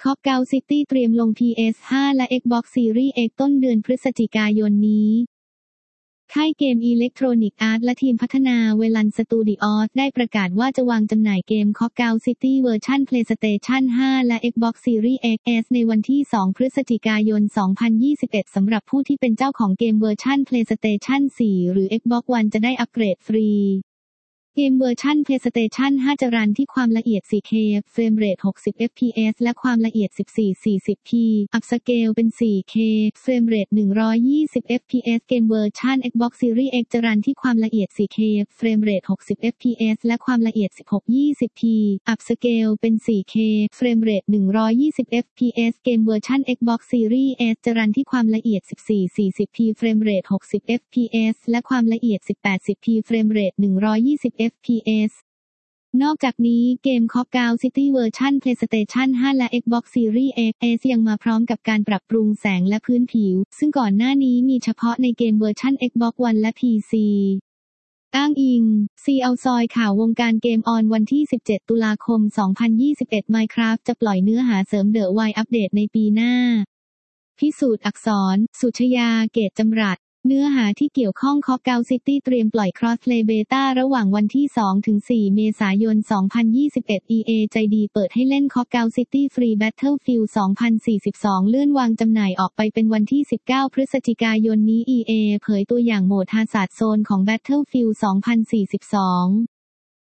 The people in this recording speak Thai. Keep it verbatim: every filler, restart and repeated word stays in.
Knockout City เตรียมลง พี เอส ห้า และ Xbox Series X ต้นเดือนพฤศจิกายนนี้ค่ายเกม Electronic Arts และทีมพัฒนา Velan Studios ได้ประกาศว่าจะวางจำหน่ายเกม Knockout City เวอร์ชัน PlayStation ห้า และ Xbox Series X ในวันที่ สอง พฤศจิกายน สองพันยี่สิบเอ็ด สำหรับผู้ที่เป็นเจ้าของเกมเวอร์ชัน PlayStation สี่ หรือ Xbox One จะได้อัปเกรดฟรีเกมเวอร์ชัน PlayStation ห้า จะรันที่ความละเอียด โฟร์เค เฟรมเรท หกสิบ เอฟ พี เอส และความละเอียด สิบสี่ สี่สิบ พี อัพสเกลเป็น โฟร์เค เฟรมเรท หนึ่งร้อยยี่สิบ เอฟ พี เอส เกมเวอร์ชัน Xbox Series X จะรันที่ความละเอียด โฟร์เค เฟรมเรท หกสิบ เอฟ พี เอส และความละเอียด สิบหก ยี่สิบ พี อัพสเกลเป็น โฟร์เค เฟรมเรท หนึ่งร้อยยี่สิบ เอฟ พี เอส เกมเวอร์ชัน Xbox Series S จะรันที่ความละเอียด สิบสี่ สี่สิบ พี เฟรมเรท หกสิบ เอฟ พี เอส และความละเอียด สิบแปดสิบ พี เฟรมเรท หนึ่งร้อยยี่สิบ เอฟ พี เอสนอกจากนี้เกม Knockout City เวอร์ชัน PlayStation ห้า และ Xbox Series X ยังมาพร้อมกับการปรับปรุงแสงและพื้นผิวซึ่งก่อนหน้านี้มีเฉพาะในเกมเวอร์ชัน Xbox One และ พี ซี อ้างอิง ซี เอาซอยข่าววงการเกมออนวันที่ สิบเจ็ด ตุลาคม สองพันยี่สิบเอ็ด Minecraft จะปล่อยเนื้อหาเสริม The Wild อัปเดตในปีหน้าพิสูจน์อักษร สุชยา เกตจำรัดเนื้อหาที่เกี่ยวข้อง Knockout City เตรียมปล่อย Crossplay Beta ระหว่างวันที่ สองถึงสี่ เมษายน สองพันยี่สิบเอ็ด อี เอ ใจดีเปิดให้เล่น Knockout City ฟรี Battlefield สองพันสี่สิบสอง เลื่อนวางจำหน่ายออกไปเป็นวันที่ สิบเก้า พฤศจิกายนนี้ อี เอ เผยตัวอย่างโหมด Hazard Zone ของ Battlefield สองพันสี่สิบสอง